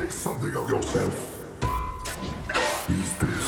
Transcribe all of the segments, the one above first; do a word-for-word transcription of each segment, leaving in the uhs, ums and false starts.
Make something of yourself. Is this?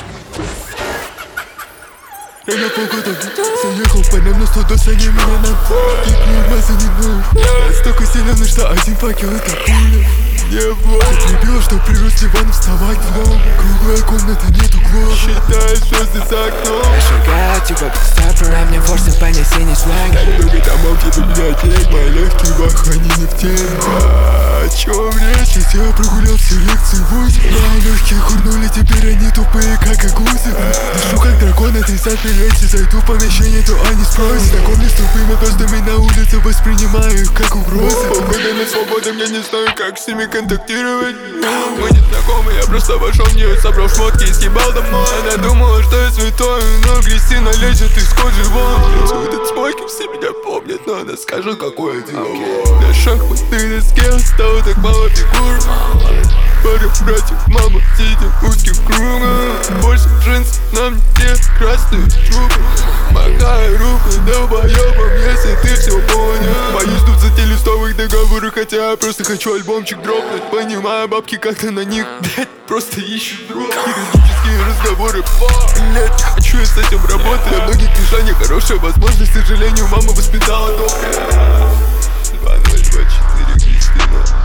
Я на полгода заехал по нам на сто до сани меня на кикнул маза не нужен. Столько сильно нужна один факел, это пуля. Не было. Так любила, что прирос диван, вставать днем. Круглая комната, нет углов. Считаю звезды за окном. Я шагаю, типа пистолет, на мне форсы понесение свага. Так много домов, типа библиотек. Мои легкие бах, они не в теме. О чем речь? Ведь я прогулял все лекции восемь. Мои легкие хурнули, теперь они тупые, как агузы. Дышу как дракон, это из апелляции. Зайду в помещение, то они спросят. Знакомлюсь с тупыми звездами на улице, воспринимаю их как угрозы. Полгода на свободу, я не знаю, как с ними контактировать. Мы не знакомы, я просто вошел в нее, собрал шмотки и съебал домой. Она думала, что я святой, но агрессивно лезет из кожи вон. Этот спойки все меня помнят, но она скажет, какое дело. На шахматной доске стало так мало фигур. Пара братьев, мама, сидя узким кругом. Больше джинсов, на мне те красные трубы. Махаю рукой долбоёбом, если ты все понял. Боюсь тут за те листовых договоры, хотя я просто хочу альбомчик дропнуть. Понимаю, бабки как-то на них, блять, просто ищут дров. Юридические разговоры, блять, не хочу я с этим работать. Для многих решений хорошая возможность, к сожалению, мама воспитала добрая. Два ноль два четыре Кристина.